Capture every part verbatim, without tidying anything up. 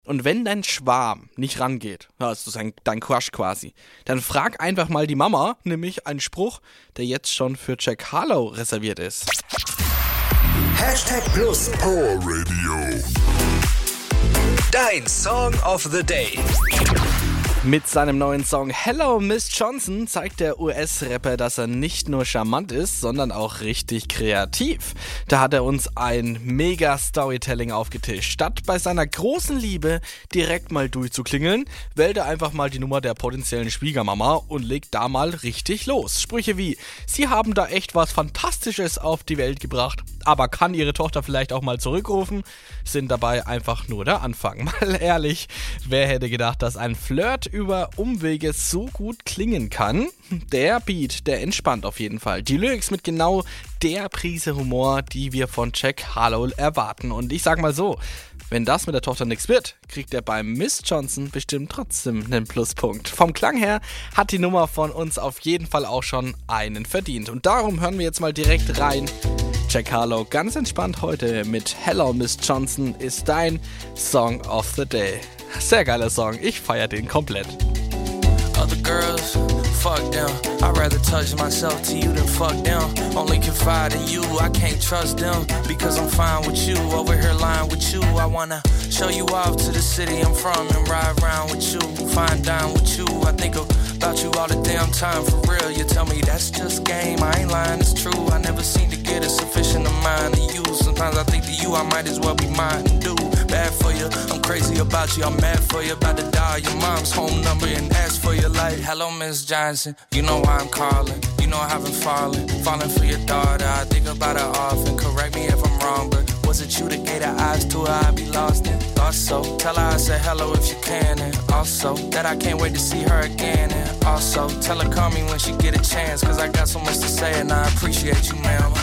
Und wenn dein Schwarm nicht rangeht, also dein, dein Crush quasi, dann frag einfach mal die Mama, nämlich einen Spruch, der jetzt schon für Jack Harlow reserviert ist. Hashtag Plus Power Radio. Dein Song of the Day. Mit seinem neuen Song Hello Miss Johnson zeigt der U S-Rapper, dass er nicht nur charmant ist, sondern auch richtig kreativ. Da hat er uns ein mega Storytelling aufgetischt. Statt bei seiner großen Liebe direkt mal durchzuklingeln, wählt er einfach mal die Nummer der potenziellen Schwiegermama und legt da mal richtig los. Sprüche wie: Sie haben da echt was Fantastisches auf die Welt gebracht, aber kann ihre Tochter vielleicht auch mal zurückrufen, sind dabei einfach nur der Anfang. Mal ehrlich, wer hätte gedacht, dass ein Flirt über Umwege so gut klingen kann? Der Beat, der entspannt auf jeden Fall. Die Lyrics mit genau der Prise Humor, die wir von Jack Harlow erwarten. Und ich sag mal so, wenn das mit der Tochter nichts wird, kriegt er bei Miss Johnson bestimmt trotzdem einen Pluspunkt. Vom Klang her hat die Nummer von uns auf jeden Fall auch schon einen verdient. Und darum hören wir jetzt mal direkt rein. Jack Harlow ganz entspannt heute mit Hello Miss Johnson ist dein Song of the Day. Sehr geiler Song, ich feiere den komplett. Other girls, fuck them. I'd rather touch myself to you than fuck them. Only confide in you, I can't trust them. Because I'm fine with you, over here lying with you. I wanna show you off to the city I'm from and ride around with you. Fine dine with you, I think about you all the damn time. For real, you tell me that's just game. I ain't lying, it's true. I never seem to get a sufficient amount of you. Sometimes I think to you, I might as well be mine and do. Bad for you, I'm crazy about you, I'm mad for you. About to dial your mom's home number and ask for your life. Hello Miss Johnson, you know why I'm calling. You know I haven't fallen, falling for your daughter. I think about her often, correct me if I'm wrong, but was it you that gave her eyes to her I'd be lost in? Thought so, tell her I said hello if you can. And also, that I can't wait to see her again. And also, tell her call me when she get a chance, cause I got so much to say and I appreciate you, ma'am.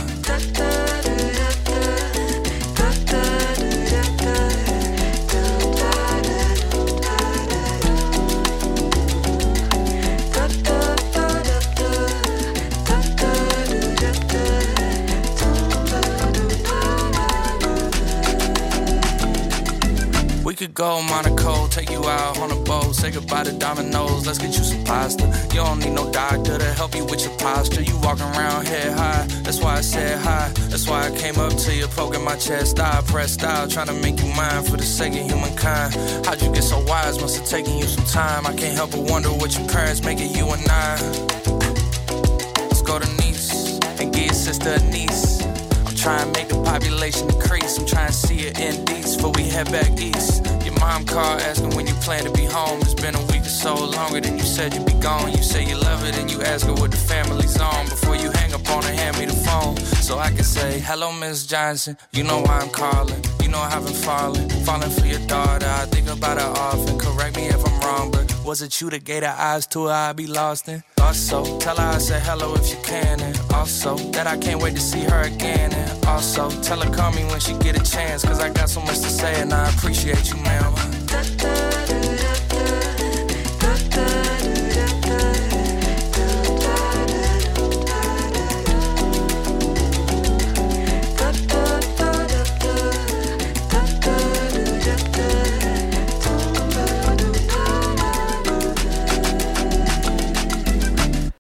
We could go Monaco, take you out on a boat, say goodbye to Domino's, let's get you some pasta. You don't need no doctor to help you with your posture. You walking around head high, that's why I said hi. That's why I came up to you, poking my chest. I pressed out, trying to make you mine for the sake of humankind. How'd you get so wise? Must have taken you some time. I can't help but wonder what your parents make of you and I. Let's go to Nice and get your sister a niece. Try and make the population increase. I'm trying to see it in East before we head back east. Your mom called asking when you plan to be home. It's been a week or so, longer than you said you'd be gone. You say you love it and you ask her what the family's on. Before you hang up on her, hand me the phone so I can say, hello Miss Johnson, you know why I'm calling. You know I haven't fallen, falling for your daughter. I think about her often, correct me if I'm wrong, but was it you that gave her eyes to her I'd be lost in? Also, tell her I said hello if you can. And also, that I can't wait to see her again. And also, tell her call me when she get a chance, cause I got so much to say and I appreciate you, ma'am.